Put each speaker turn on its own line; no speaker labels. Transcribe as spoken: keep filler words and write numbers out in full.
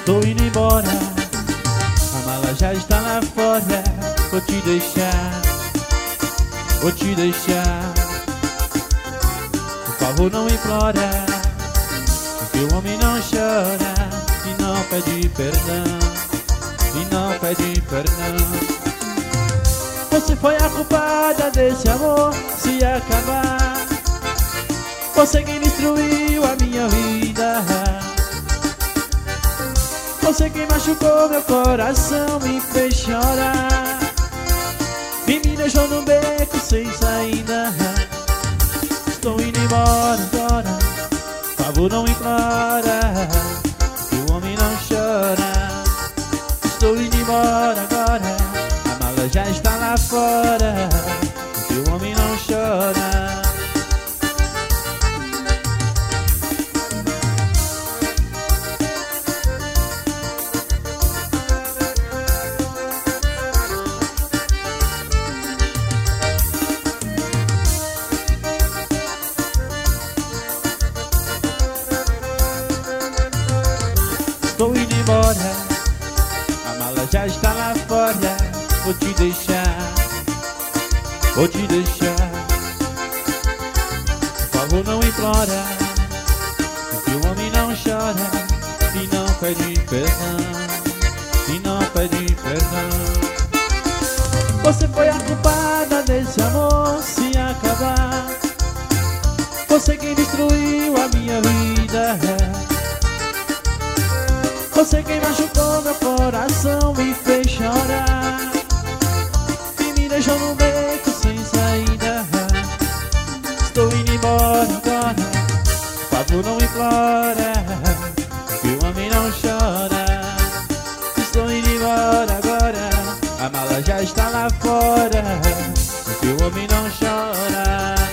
Estou indo embora, a mala já está lá fora. Vou te deixar, vou te deixar. Por favor não implora, porque o homem não chora e não pede perdão, e não pede perdão. Você foi a culpada desse amor se acabar. Você quem destruiu a minha vida. Você quem machucou meu coração, me fez chorar e me deixou no beco sem saída. Estou indo embora agora, por favor não implora, que o homem não chora. Estou indo embora agora, a mala já está lá fora, que o homem não chora. Estou indo embora, a mala já está lá fora. Vou te deixar, vou te deixar. Por favor não implora, porque o homem não chora e não pede perdão, e não pede perdão. Você foi a culpada desse amor se acabar. Você quem destruiu a minha vida. Você quem machucou meu coração, me fez chorar e me deixou no beco sem saída. Estou indo embora agora, por favor não implora, que o homem não chora. Estou indo embora agora, a mala já está lá fora, que o homem não chora.